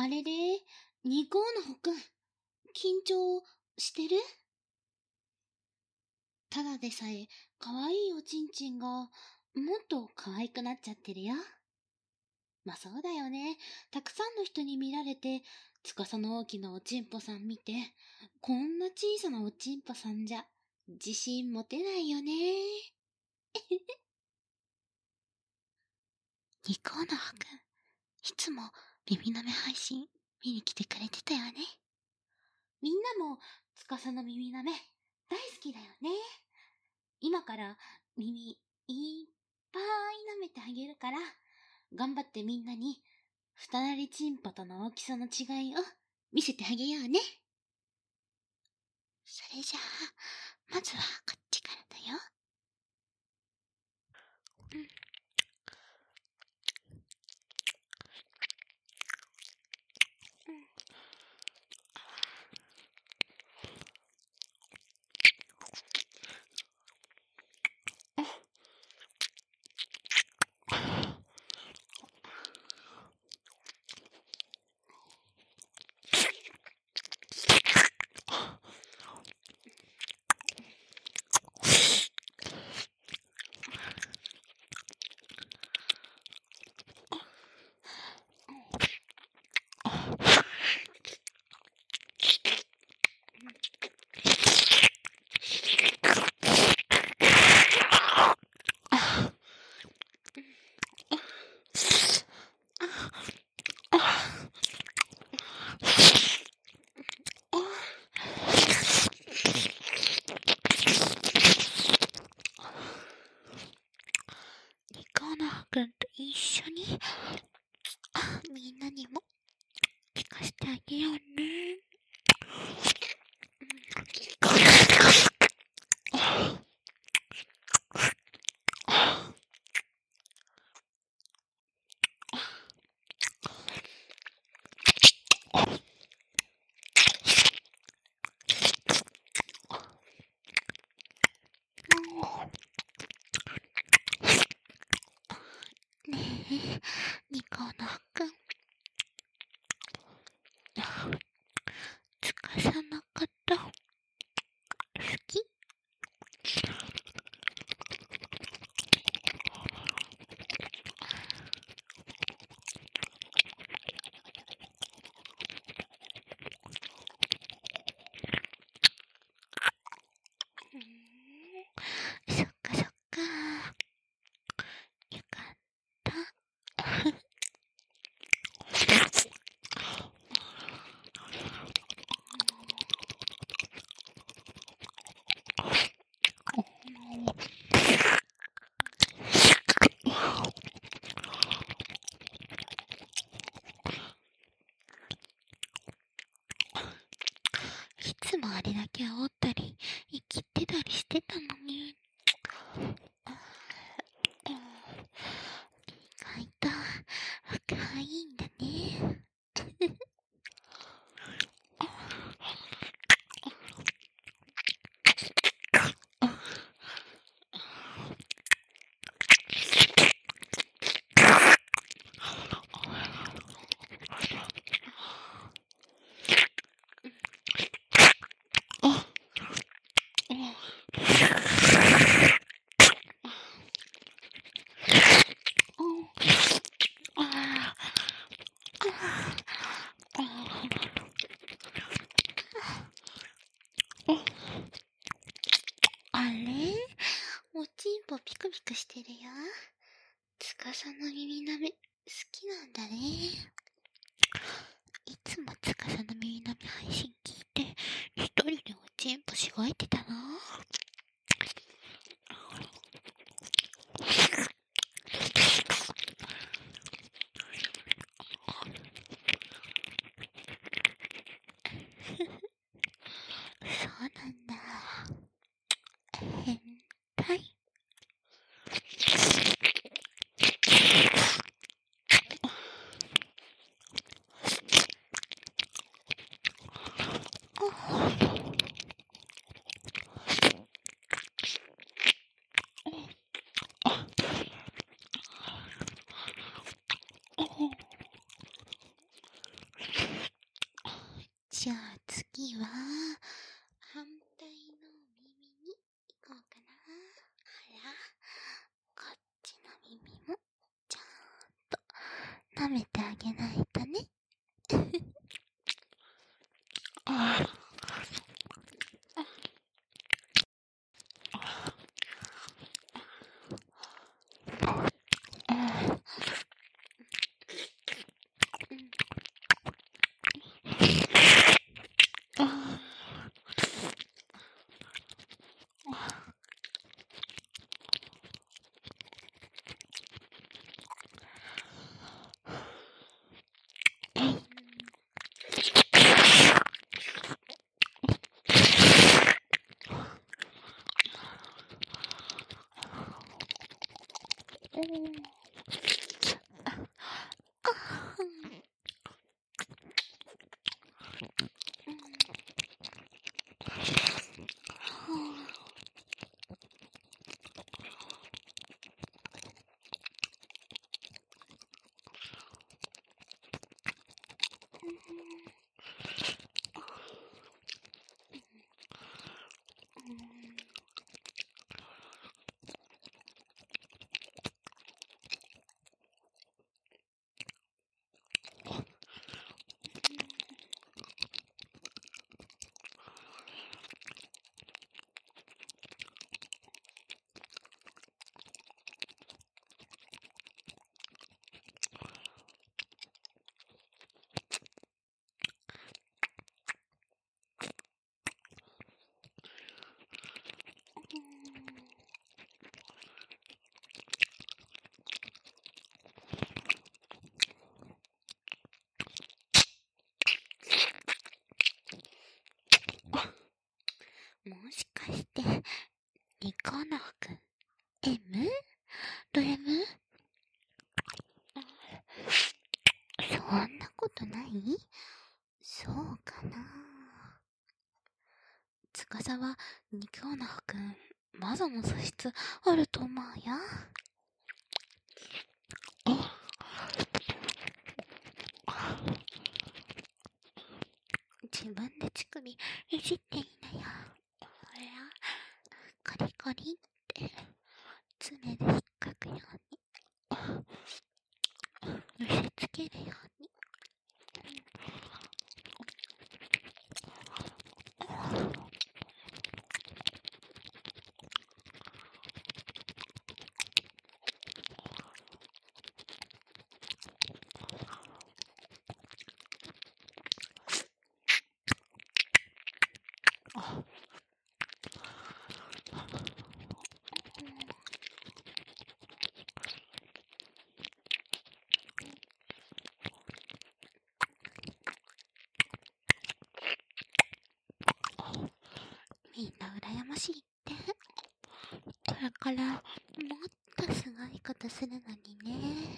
あれれ、ニコーのほくん、緊張してる？ただでさえ、かわいいおちんちんが、もっと可愛くなっちゃってるよ。まあそうだよね。たくさんの人に見られて、司の大きなおちんぽさん見て、こんな小さなおちんぽさんじゃ、自信持てないよね。ニコーのほくん、いつも耳なめ配信見に来てくれてたよね。みんなも司の耳なめ大好きだよね。今から耳いっぱい舐めてあげるから、頑張ってみんなに二なりチンポとの大きさの違いを見せてあげようね。それじゃあ、まずはこっちからだよ。ニコーのほくんと一緒に、みんなにも聞かせてあげようね。ねえ、ニコーのほくん。司のこと好き？そっかそっか。よかった。いつもあれだけ煽ったり、生きてたりしてたのに。意外と若いんだね。あれ？おちんぽピクピクしてるよ。司の耳なめ好きなんだね。いつも司の耳なめ配信聞いて、一人でおちんぽしごいてたの？そうなんだ。変態。 じゃあ次は、反対の耳に行こうかな。あら、こっちの耳も、ちゃんと舐めてあげないとね。もしかして、ニコノフくん、M？ド M？ そんなことない？そうかな。司はニコノフくん、まだの素質あると思うよ。自分で乳首いじっていいのよ。ほら、コリコリって爪で引っかくように、見せつけるように。みんな羨ましいって。これからもっとすごいことするのにね。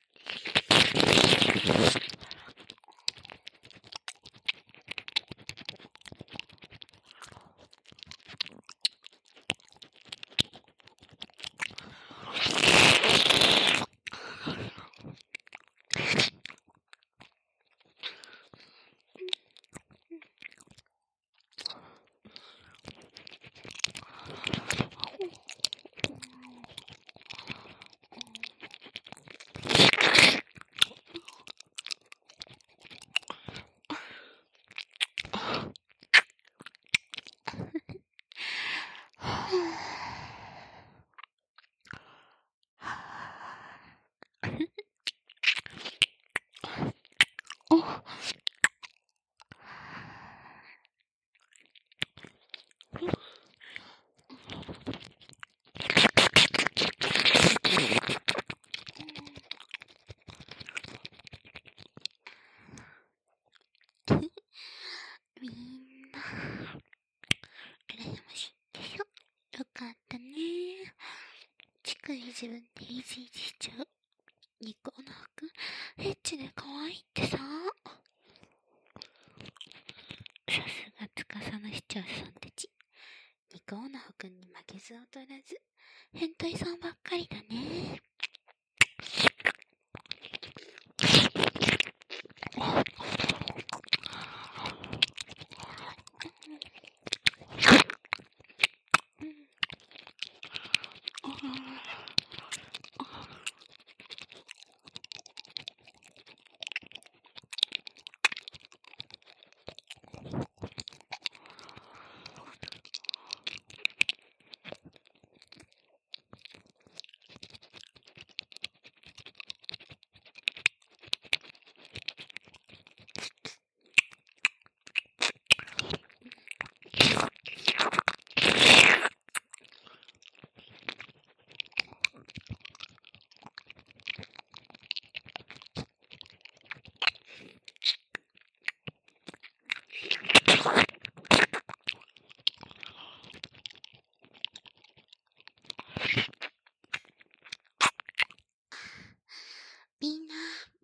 みんな羨ましいでしょ。よかったね。乳首自分でいじいじしちゃうニコノフくん、エッチで可愛いってさ。さすが司の市長さんたち、ニコノフくんに負けず劣らず変態さんばっかりだね。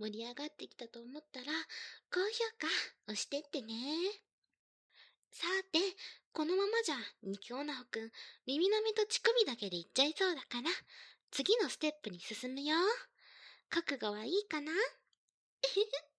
盛り上がってきたと思ったら、高評価押してってね。さて、このままじゃ、京奈穂くん、耳なめと乳首だけでいっちゃいそうだから、次のステップに進むよ。覚悟はいいかな？